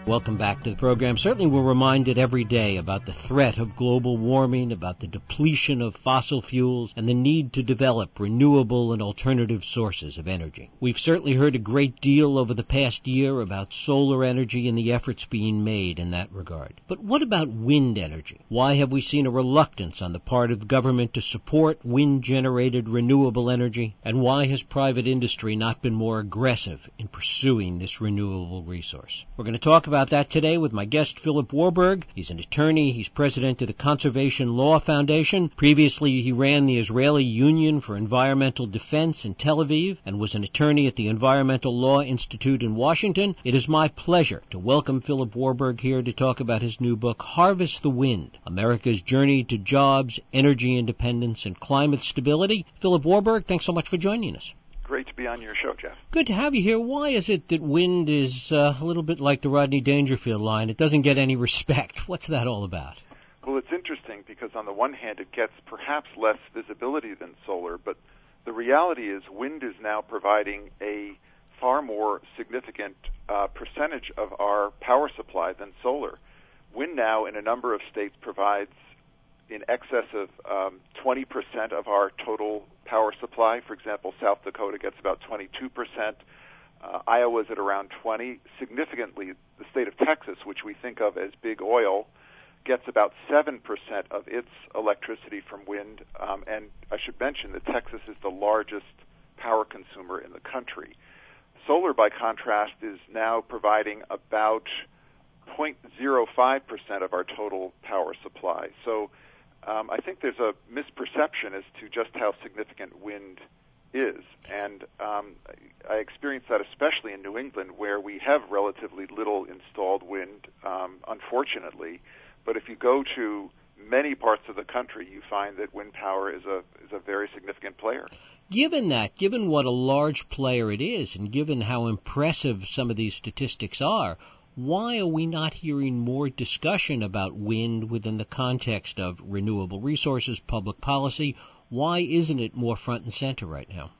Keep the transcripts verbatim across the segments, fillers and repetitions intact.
Welcome back to the program. Certainly we're reminded every day about the threat of global warming, about the depletion of fossil fuels, and the need to develop renewable and alternative sources of energy. We've certainly heard a great deal over the past year about solar energy and the efforts being made in that regard. But what about wind energy? Why have we seen a reluctance on the part of government to support wind-generated renewable energy? And why has private industry not been more aggressive in pursuing this renewable resource? We're going to talk about that today with my guest, Philip Warburg. He's an attorney. He's president of the Conservation Law Foundation. Previously, he ran the Israeli Union for Environmental Defense in Tel Aviv and was an attorney at the Environmental Law Institute in Washington. It is my pleasure to welcome Philip Warburg here to talk about his new book, Harvest the Wind, America's Journey to Jobs, Energy Independence, and Climate Stability. Philip Warburg, thanks so much for joining us. Great to be on your show, Jeff. Good to have you here. Why is it that wind is uh, a little bit like the Rodney Dangerfield line? It doesn't get any respect. What's that all about? Well, it's interesting because on the one hand, it gets perhaps less visibility than solar, but the reality is wind is now providing a far more significant uh, percentage of our power supply than solar. Wind now in a number of states provides in excess of um, twenty percent of our total power supply. For example, South Dakota gets about twenty-two percent. Uh, Iowa's at around twenty. Significantly, the state of Texas, which we think of as big oil, gets about seven percent of its electricity from wind. Um, and I should mention that Texas is the largest power consumer in the country. Solar, by contrast, is now providing about zero point zero five percent of our total power supply. So Um, I think there's a misperception as to just how significant wind is, and um, I experience that especially in New England, where we have relatively little installed wind, um, unfortunately. But if you go to many parts of the country, you find that wind power is a is a very significant player. Given that, given what a large player it is, and given how impressive some of these statistics are, why are we not hearing more discussion about wind within the context of renewable resources, public policy? Why isn't it more front and center right now?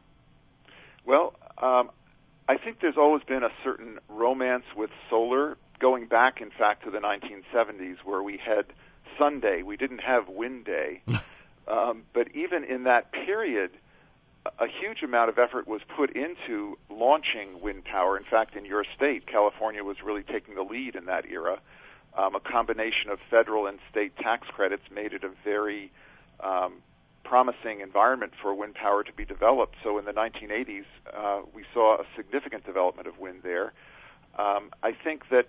Well, um, I think there's always been a certain romance with solar, going back, in fact, to the nineteen seventies, where we had Sun Day. We didn't have Wind Day. um, but even in that period, a huge amount of effort was put into launching wind power. In fact, in your state, California was really taking the lead in that era. Um, a combination of federal and state tax credits made it a very um, promising environment for wind power to be developed. So in the nineteen eighties, uh, we saw a significant development of wind there. Um, I think that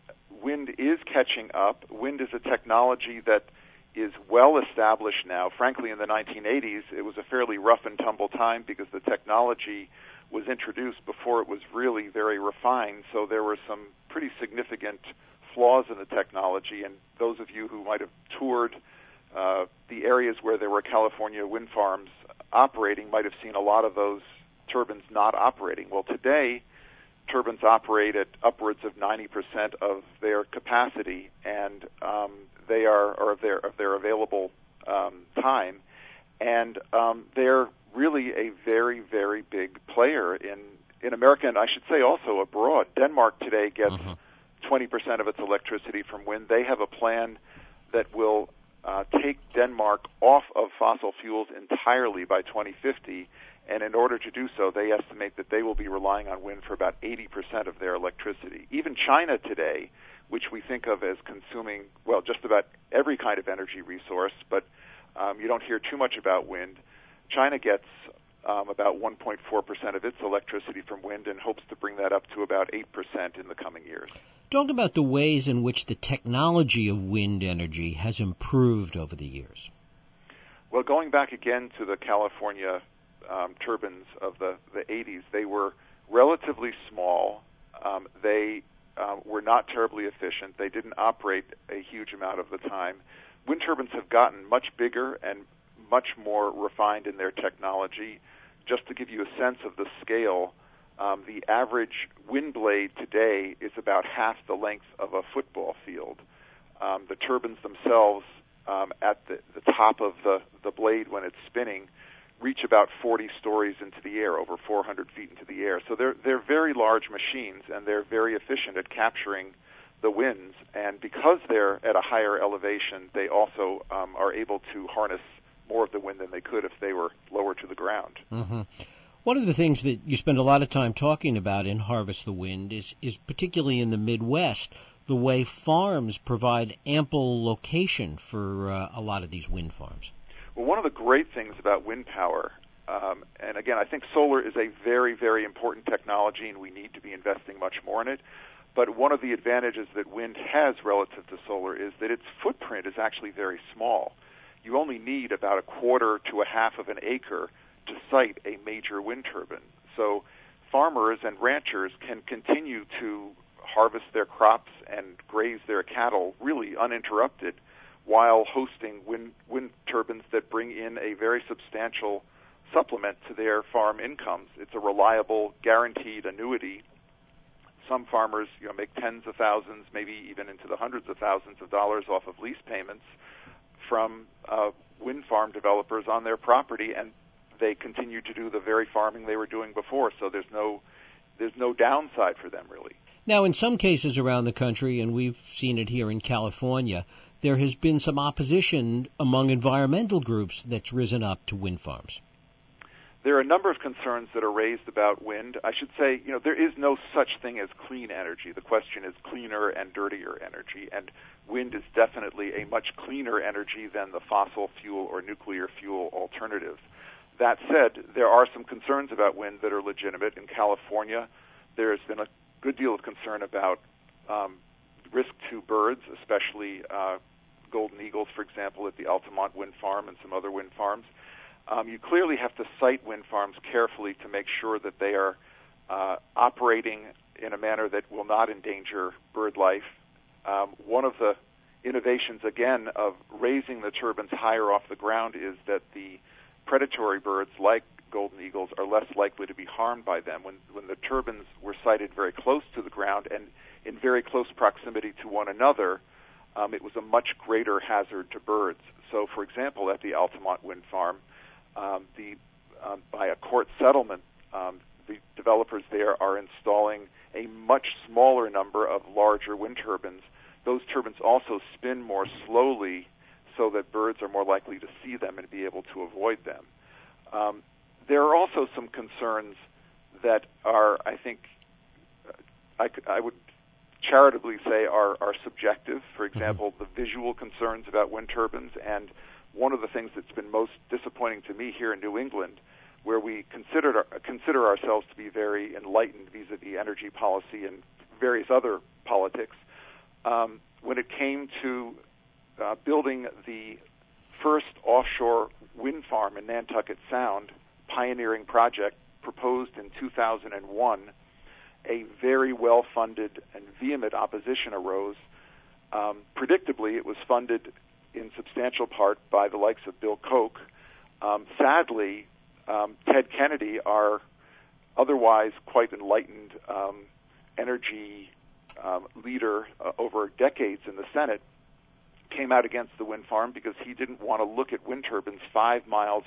wind is catching up. Wind is a technology that is well established now. Frankly, in the nineteen eighties, it was a fairly rough and tumble time because the technology was introduced before it was really very refined, so there were some pretty significant flaws in the technology, and those of you who might have toured uh, the areas where there were California wind farms operating might have seen a lot of those turbines not operating. Well, today, turbines operate at upwards of ninety percent of their capacity, and um, they are, or of their of their available um, time, and um, they're really a very, very big player in in America, and I should say also abroad. Denmark today gets mm-hmm. twenty percent of its electricity from wind. They have a plan that will uh, take Denmark off of fossil fuels entirely by twenty fifty. And in order to do so, they estimate that they will be relying on wind for about eighty percent of their electricity. Even China today, which we think of as consuming, well, just about every kind of energy resource, but um, you don't hear too much about wind. China gets um, about one point four percent of its electricity from wind and hopes to bring that up to about eight percent in the coming years. Talk about the ways in which the technology of wind energy has improved over the years. Well, going back again to the California Um, turbines of the, the eighties, they were relatively small. Um, they uh, were not terribly efficient. They didn't operate a huge amount of the time. Wind turbines have gotten much bigger and much more refined in their technology. Just to give you a sense of the scale, um, the average wind blade today is about half the length of a football field. Um, the turbines themselves, um, at the, the top of the, the blade when it's spinning, reach about forty stories into the air, over four hundred feet into the air. So they're they're very large machines, and they're very efficient at capturing the winds, and because they're at a higher elevation, they also um, are able to harness more of the wind than they could if they were lower to the ground. Mm-hmm. One of the things that you spend a lot of time talking about in Harvest the Wind is, is particularly in the Midwest, the way farms provide ample location for uh, a lot of these wind farms. Well, one of the great things about wind power, um, and again, I think solar is a very, very important technology, and we need to be investing much more in it. But one of the advantages that wind has relative to solar is that its footprint is actually very small. You only need about a quarter to a half of an acre to site a major wind turbine. So farmers and ranchers can continue to harvest their crops and graze their cattle really uninterrupted while hosting wind, wind turbines that bring in a very substantial supplement to their farm incomes. It's a reliable, guaranteed annuity. Some farmers, you know, make tens of thousands, maybe even into the hundreds of thousands of dollars off of lease payments from uh, wind farm developers on their property, and they continue to do the very farming they were doing before. So there's no there's no downside for them, really. Now, in some cases around the country, and we've seen it here in California, there has been some opposition among environmental groups that's risen up to wind farms. There are a number of concerns that are raised about wind. I should say, you know, there is no such thing as clean energy. The question is cleaner and dirtier energy, and wind is definitely a much cleaner energy than the fossil fuel or nuclear fuel alternatives. That said, there are some concerns about wind that are legitimate. In California, there has been a good deal of concern about um, risk to birds, especially uh, golden eagles, for example, at the Altamont wind farm and some other wind farms. Um, you clearly have to site wind farms carefully to make sure that they are uh, operating in a manner that will not endanger bird life. Um, one of the innovations, again, of raising the turbines higher off the ground is that the predatory birds, like golden eagles, are less likely to be harmed by them. When, when the turbines were sited very close to the ground and in very close proximity to one another, um, it was a much greater hazard to birds. So, for example, at the Altamont wind farm, Um, the um, by a court settlement, um, the developers there are installing a much smaller number of larger wind turbines. Those turbines also spin more slowly so that birds are more likely to see them and be able to avoid them. Um, there are also some concerns that are, I think, I, I would charitably say are, are subjective. For example, the visual concerns about wind turbines, and one of the things that's been most disappointing to me here in New England, where we considered our, consider ourselves to be very enlightened vis-a-vis energy policy and various other politics, um, when it came to uh, building the first offshore wind farm in Nantucket Sound, pioneering project proposed in two thousand one, a very well-funded and vehement opposition arose. Um, predictably, it was funded in substantial part by the likes of Bill Koch. Um, sadly, um, Ted Kennedy, our otherwise quite enlightened um, energy um, leader uh, over decades in the Senate, came out against the wind farm because he didn't want to look at wind turbines five miles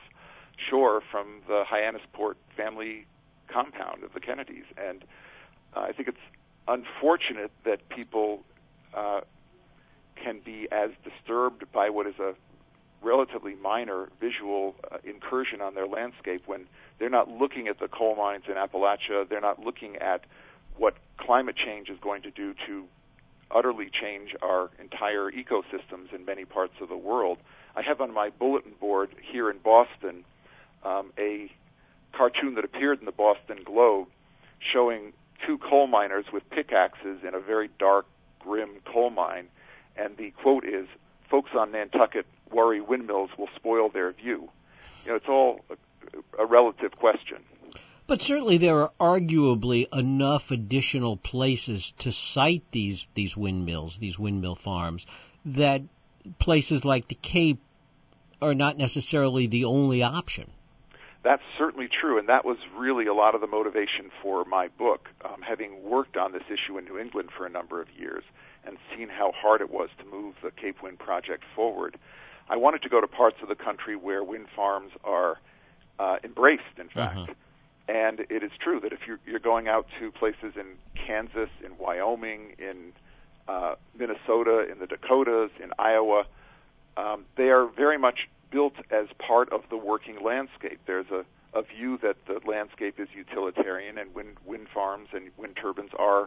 offshore from the Hyannisport family compound of the Kennedys. And uh, I think it's unfortunate that people uh, can be as disturbed by what is a relatively minor visual uh, incursion on their landscape when they're not looking at the coal mines in Appalachia, they're not looking at what climate change is going to do to utterly change our entire ecosystems in many parts of the world. I have on my bulletin board here in Boston um, a cartoon that appeared in the Boston Globe showing two coal miners with pickaxes in a very dark, grim coal mine. And the quote is, "Folks on Nantucket worry windmills will spoil their view." You know, it's all a, a relative question. But certainly there are arguably enough additional places to site these, these windmills, these windmill farms, that places like the Cape are not necessarily the only option. That's certainly true, and that was really a lot of the motivation for my book. Um, having worked on this issue in New England for a number of years and seen how hard it was to move the Cape Wind project forward, I wanted to go to parts of the country where wind farms are uh, embraced, in fact. Uh-huh. And it is true that if you're, you're going out to places in Kansas, in Wyoming, in uh, Minnesota, in the Dakotas, in Iowa. Um, they are very much built as part of the working landscape. There's a, a view that the landscape is utilitarian, and wind, wind farms and wind turbines are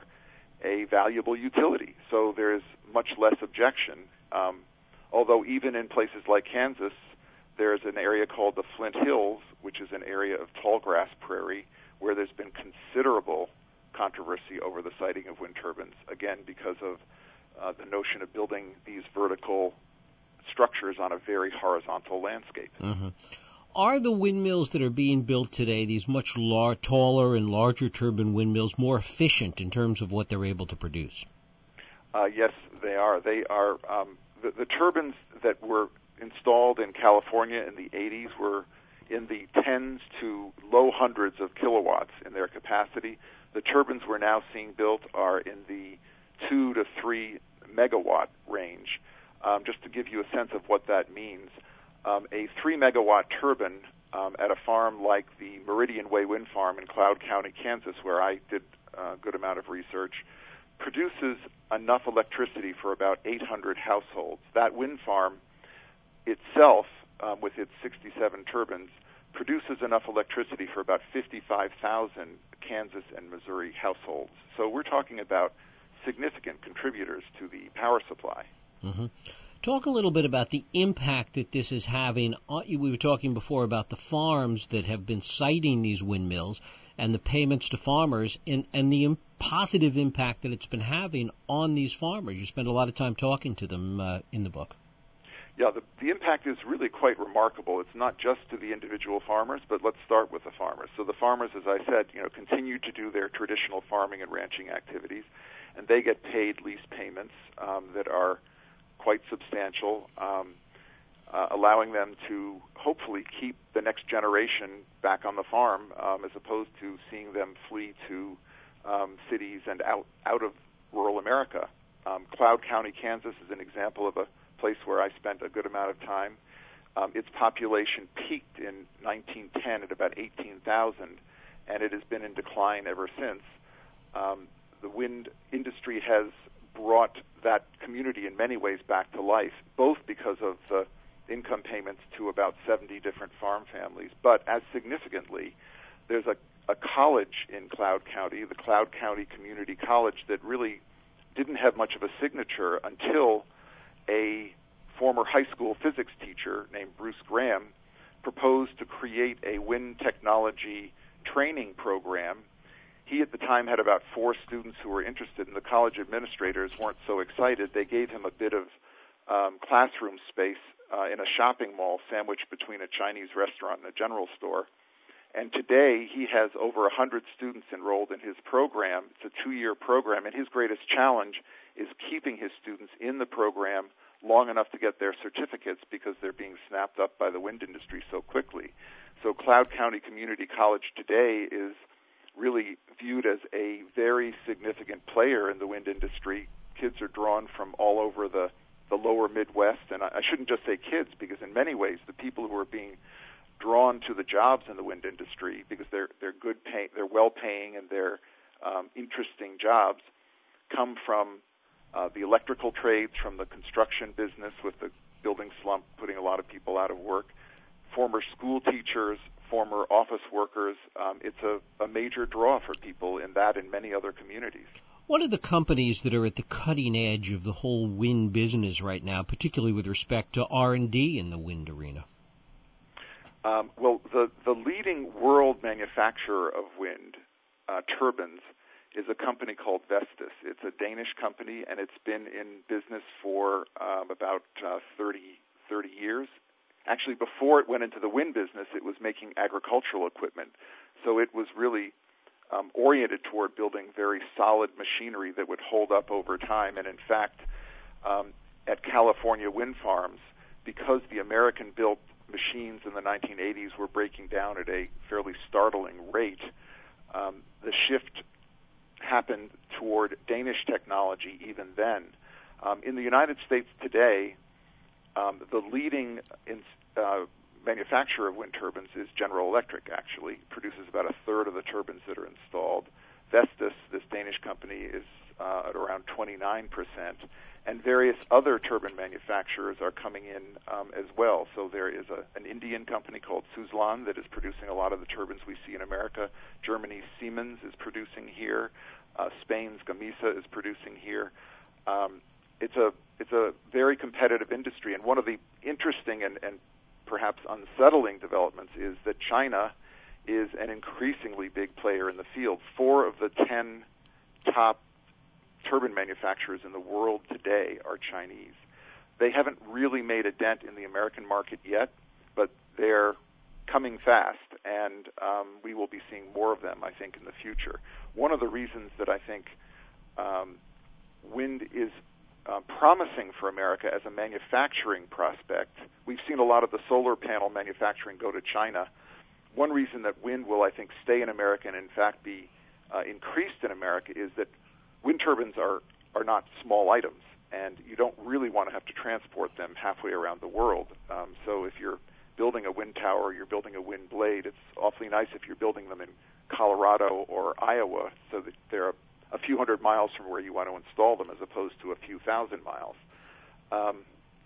a valuable utility. So there's much less objection. Um, although even in places like Kansas, there's an area called the Flint Hills, which is an area of tall grass prairie, where there's been considerable controversy over the siting of wind turbines, again, because of uh, the notion of building these vertical structures on a very horizontal landscape. Mm-hmm. Are the windmills that are being built today, these much lar- taller and larger turbine windmills, more efficient in terms of what they're able to produce? Uh, yes, they are. They are. Um, the, the turbines that were installed in California in the eighties were in the tens to low hundreds of kilowatts in their capacity. The turbines we're now seeing built are in the two to three megawatt range. Um, just to give you a sense of what that means, um, a three megawatt turbine um, at a farm like the Meridian Way Wind Farm in Cloud County, Kansas, where I did a good amount of research, produces enough electricity for about eight hundred households. That wind farm itself, um, with its sixty-seven turbines, produces enough electricity for about fifty-five thousand Kansas and Missouri households. So we're talking about significant contributors to the power supply. Mm-hmm. Talk a little bit about the impact that this is having. We were talking before about the farms that have been siting these windmills and the payments to farmers, and, and the positive impact that it's been having on these farmers. You spend a lot of time talking to them uh, in the book. Yeah, the, the impact is really quite remarkable. It's not just to the individual farmers, but let's start with the farmers. So the farmers, as I said, you know, continue to do their traditional farming and ranching activities, and they get paid lease payments um, that are quite substantial, um, uh, allowing them to hopefully keep the next generation back on the farm, um, as opposed to seeing them flee to um, cities and out, out of rural America. Um, Cloud County, Kansas is an example of a place where I spent a good amount of time. Um, its population peaked in nineteen ten at about eighteen thousand, and it has been in decline ever since. Um, the wind industry has brought that community in many ways back to life, both because of the income payments to about seventy different farm families, but as significantly, there's a, a college in Cloud County, the Cloud County Community College, that really didn't have much of a signature until a former high school physics teacher named Bruce Graham proposed to create a wind technology training program. He at the time had about four students who were interested, and the college administrators weren't so excited. They gave him a bit of um, classroom space uh, in a shopping mall sandwiched between a Chinese restaurant and a general store. And today he has over one hundred students enrolled in his program. It's a two-year program, and his greatest challenge is keeping his students in the program long enough to get their certificates, because they're being snapped up by the wind industry so quickly. So Cloud County Community College today is really viewed as a very significant player in the wind industry. Kids are drawn from all over the, the lower Midwest, and I, I shouldn't just say kids, because in many ways the people who are being drawn to the jobs in the wind industry, because they're they're good pay, they're well paying and they're um, interesting jobs, come from uh, the electrical trades, from the construction business with the building slump putting a lot of people out of work, former school teachers, former office workers. Um, it's a, a major draw for people in that and many other communities. What are the companies that are at the cutting edge of the whole wind business right now, particularly with respect to R and D in the wind arena? Um, well, the, the leading world manufacturer of wind uh, turbines is a company called Vestas. It's a Danish company, and it's been in business for um, about uh, thirty, thirty years. Actually, before it went into the wind business, it was making agricultural equipment. So it was really um, oriented toward building very solid machinery that would hold up over time. And in fact, um, at California wind farms, because the American-built machines in the nineteen eighties were breaking down at a fairly startling rate, um, the shift happened toward Danish technology even then. Um, in the United States today, um, the leading in, uh, manufacturer of wind turbines is General Electric, actually. It produces about a third of the turbines that are installed. Vestas, this Danish company, is uh, at around twenty-nine percent. And various other turbine manufacturers are coming in um, as well. So there is a, an Indian company called Suzlon that is producing a lot of the turbines we see in America. Germany's Siemens is producing here. Uh, Spain's Gamesa is producing here. Um, it's a it's a very competitive industry, and one of the interesting and, and perhaps unsettling developments is that China is an increasingly big player in the field. Four of the ten top turbine manufacturers in the world today are Chinese. They haven't really made a dent in the American market yet, but they're coming fast, and um, we will be seeing more of them, I think, in the future. One of the reasons that I think um, wind is uh, promising for America as a manufacturing prospect, we've seen a lot of the solar panel manufacturing go to China. One reason that wind will, I think, stay in America and, in fact, be uh, increased in America is that wind turbines are, are not small items, and you don't really want to have to transport them halfway around the world. Um, so if you're building a wind tower, you're building a wind blade, it's awfully nice if you're building them in Colorado or Iowa so that they're a, a few hundred miles from where you want to install them as opposed to a few thousand miles. Um,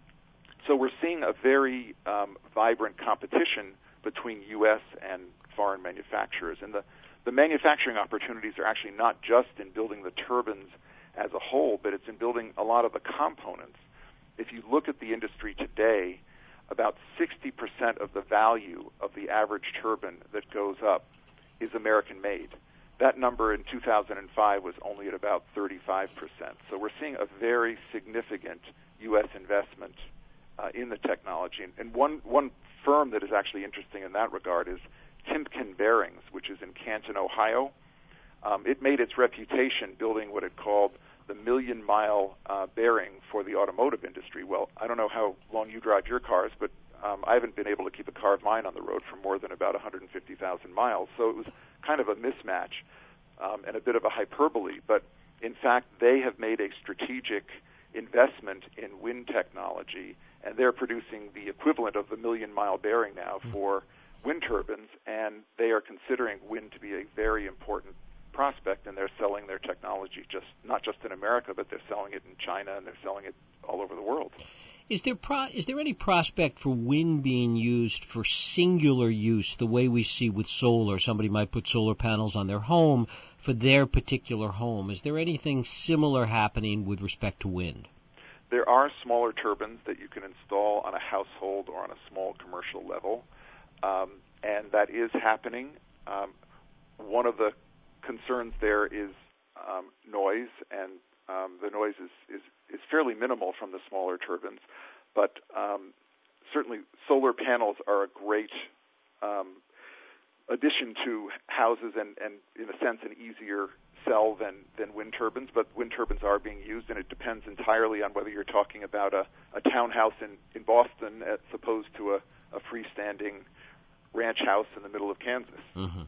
so we're seeing a very um, vibrant competition between U S and foreign manufacturers. And the The manufacturing opportunities are actually not just in building the turbines as a whole, but it's in building a lot of the components. If you look at the industry today, about sixty percent of the value of the average turbine that goes up is American-made. That number in two thousand five was only at about thirty-five percent. So we're seeing a very significant U S investment uh, in the technology. And, and one, one firm that is actually interesting in that regard is Timken Bearings, which is in Canton, Ohio. Um, it made its reputation building what it called the million-mile uh, bearing for the automotive industry. Well, I don't know how long you drive your cars, but um, I haven't been able to keep a car of mine on the road for more than about one hundred fifty thousand miles. So it was kind of a mismatch um, and a bit of a hyperbole. But in fact, they have made a strategic investment in wind technology, and they're producing the equivalent of the million-mile bearing now for wind turbines, and they are considering wind to be a very important prospect, and they're selling their technology just not just in America, but they're selling it in China, and they're selling it all over the world. Is there pro- is there any prospect for wind being used for singular use, the way we see with solar? Somebody might put solar panels on their home for their particular home. Is there anything similar happening with respect to wind? There are smaller turbines that you can install on a household or on a small commercial level. Um, and that is happening. Um, one of the concerns there is um, noise, and um, the noise is, is, is fairly minimal from the smaller turbines. But um, certainly solar panels are a great um, addition to houses and, and, in a sense, an easier sell than, than wind turbines. But wind turbines are being used, and it depends entirely on whether you're talking about a, a townhouse in, in Boston as opposed to a, a freestanding ranch house in the middle of Kansas. Mm-hmm.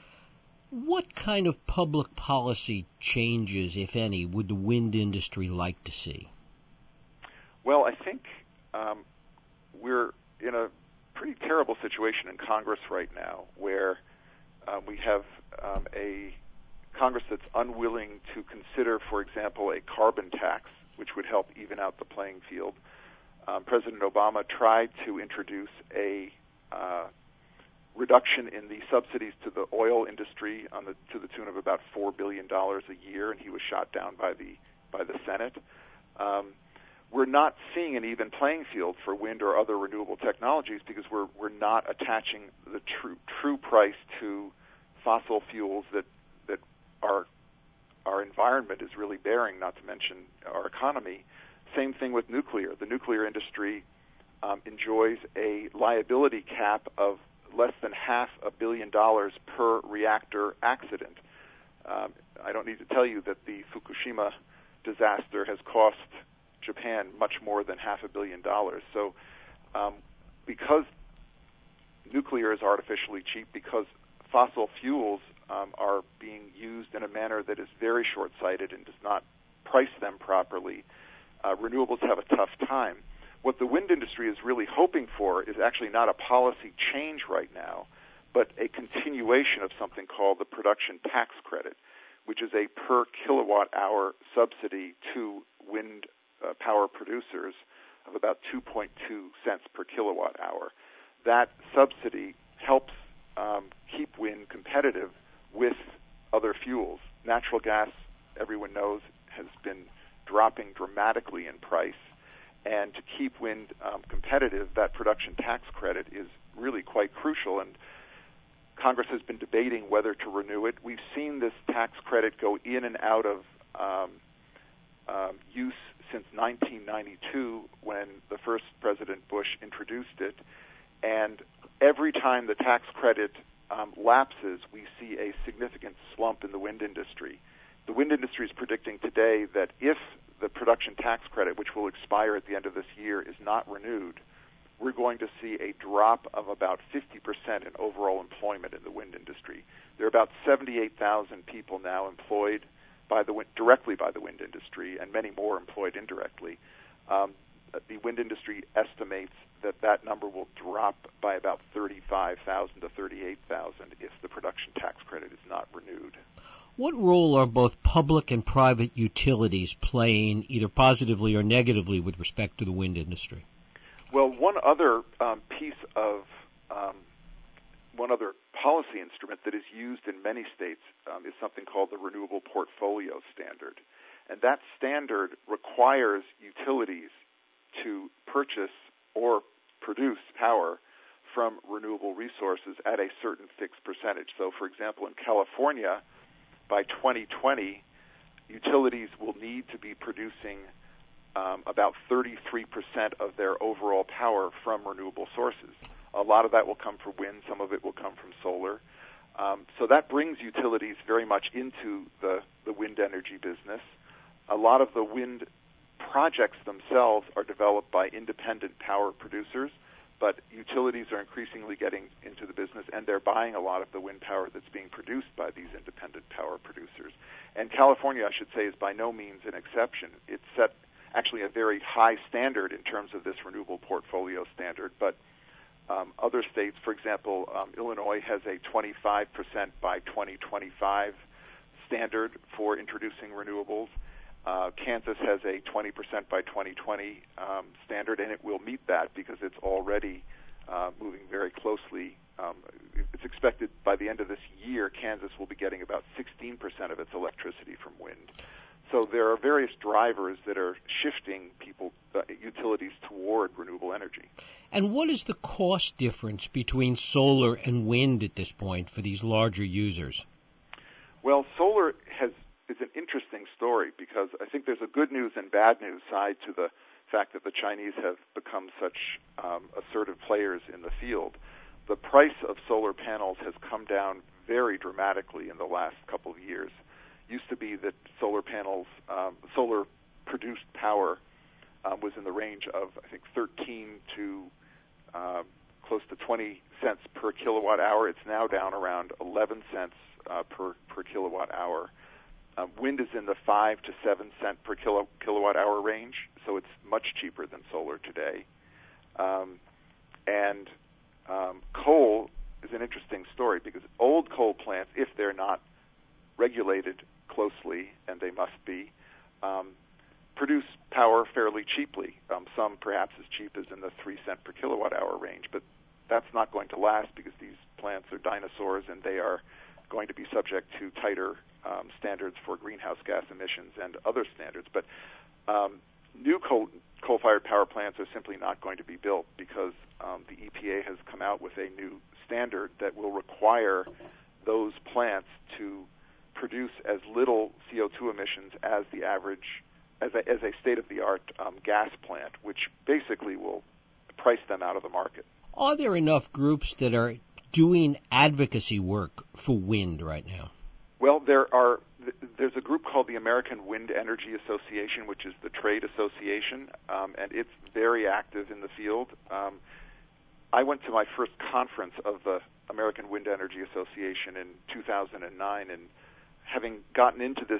What kind of public policy changes, if any, would the wind industry like to see? Well, I think um, we're in a pretty terrible situation in Congress right now, where uh, we have um, a Congress that's unwilling to consider, for example, a carbon tax, which would help even out the playing field. Um, President Obama tried to introduce a uh, reduction in the subsidies to the oil industry on the, to the tune of about four billion dollars a year, and he was shot down by the by the Senate. Um, we're not seeing an even playing field for wind or other renewable technologies because we're we're not attaching the true true price to fossil fuels that that our our environment is really bearing, not to mention our economy. Same thing with nuclear. The nuclear industry um, enjoys a liability cap of less than half a billion dollars per reactor accident. Um, I don't need to tell you that the Fukushima disaster has cost Japan much more than half a billion dollars. So um, because nuclear is artificially cheap, because fossil fuels um, are being used in a manner that is very short-sighted and does not price them properly, uh, renewables have a tough time. What the wind industry is really hoping for is actually not a policy change right now, but a continuation of something called the production tax credit, which is a per kilowatt hour subsidy to wind uh, power producers of about two point two cents per kilowatt hour. That subsidy helps um, keep wind competitive with other fuels. Natural gas, everyone knows, has been dropping dramatically in price, and to keep wind um, competitive, that production tax credit is really quite crucial, and Congress has been debating whether to renew it. We've seen this tax credit go in and out of um, um, use since nineteen ninety-two, when the first President Bush introduced it, and every time the tax credit um, lapses, we see a significant slump in the wind industry. The wind industry is predicting today that if the production tax credit, which will expire at the end of this year, is not renewed, we're going to see a drop of about fifty percent in overall employment in the wind industry. There are about seventy-eight thousand people now employed by the wind, directly by the wind industry, and many more employed indirectly. Um, the wind industry estimates that that number will drop by about thirty-five thousand to thirty-eight thousand if the production tax credit is not renewed. What role are both public and private utilities playing, either positively or negatively, with respect to the wind industry? Well, one other um, piece of um, one other policy instrument that is used in many states um, is something called the Renewable Portfolio Standard. And that standard requires utilities to purchase or produce power from renewable resources at a certain fixed percentage. So, for example, in California, by twenty twenty, utilities will need to be producing um, about thirty-three percent of their overall power from renewable sources. A lot of that will come from wind, some of it will come from solar. Um, so that brings utilities very much into the, the wind energy business. A lot of the wind projects themselves are developed by independent power producers, but utilities are increasingly getting into the business, and they're buying a lot of the wind power that's being produced by these independent power producers. And California, I should say, is by no means an exception. It's set actually a very high standard in terms of this renewable portfolio standard, but um, other states, for example, um, Illinois has a twenty-five percent by twenty twenty-five standard for introducing renewables. Uh, Kansas has a twenty percent by twenty twenty um, standard, and it will meet that because it's already uh, moving very closely. Um, it's expected by the end of this year, Kansas will be getting about sixteen percent of its electricity from wind. So there are various drivers that are shifting people, uh, utilities toward renewable energy. And what is the cost difference between solar and wind at this point for these larger users? Well, solar has is an interesting story because I think there's a good news and bad news side to the fact that the Chinese have become such um, assertive players in the field. The price of solar panels has come down very dramatically in the last couple of years. Used to be that solar panels, um, solar produced power um, was in the range of, I think, thirteen to uh, close to twenty cents per kilowatt hour. It's now down around eleven cents uh, per, per kilowatt hour. Um, wind is in the five to seven cent per kilo, kilowatt hour range, so it's much cheaper than solar today. Um, and um, coal is an interesting story because old coal plants, if they're not regulated closely, and they must be, um, produce power fairly cheaply. Um, some perhaps as cheap as in the three cent per kilowatt hour range, but that's not going to last because these plants are dinosaurs and they are going to be subject to tighter um, standards for greenhouse gas emissions and other standards. But um, new coal, coal-fired power plants are simply not going to be built because um, the E P A has come out with a new standard that will require those plants to produce as little C O two emissions as the average, as a, as a state-of-the-art um, gas plant, which basically will price them out of the market. Are there enough groups that are doing advocacy work for wind right now? Well, there are. There's a group called the American Wind Energy Association, which is the trade association, um, and it's very active in the field. Um, I went to my first conference of the American Wind Energy Association in two thousand nine, and having gotten into this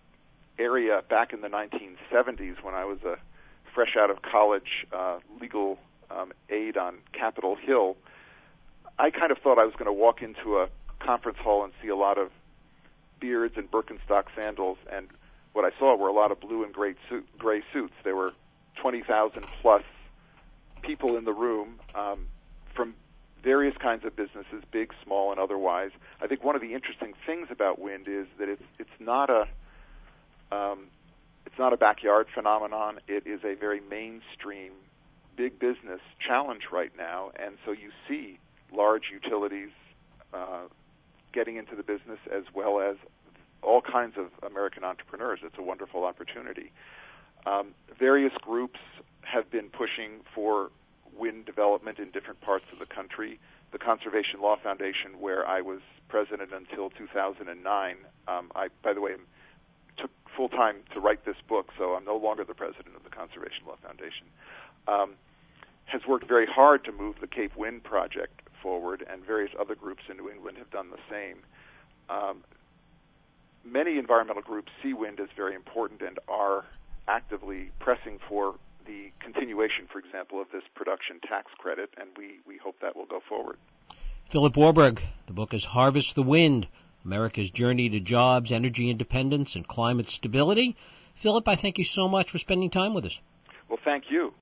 area back in the nineteen seventies when I was a fresh out of college uh, legal um, aide on Capitol Hill, I kind of thought I was going to walk into a conference hall and see a lot of beards and Birkenstock sandals, and what I saw were a lot of blue and gray, suit, gray suits. There were twenty thousand plus people in the room um, from various kinds of businesses, big, small, and otherwise. I think one of the interesting things about wind is that it's it's not a um, it's not a backyard phenomenon. It is a very mainstream, big business challenge right now, and so you see large utilities uh, getting into the business as well as all kinds of American entrepreneurs. It's a wonderful opportunity. Um, various groups have been pushing for wind development in different parts of the country. The Conservation Law Foundation, where I was president until two thousand nine, um, I, by the way, took full time to write this book, so I'm no longer the president of the Conservation Law Foundation, um, has worked very hard to move the Cape Wind project forward, and various other groups in New England have done the same. Um, many environmental groups see wind as very important and are actively pressing for the continuation, for example, of this production tax credit, and we, we hope that will go forward. Philip Warburg, the book is Harvest the Wind, America's Journey to Jobs, Energy Independence, and Climate Stability. Philip, I thank you so much for spending time with us. Well, thank you.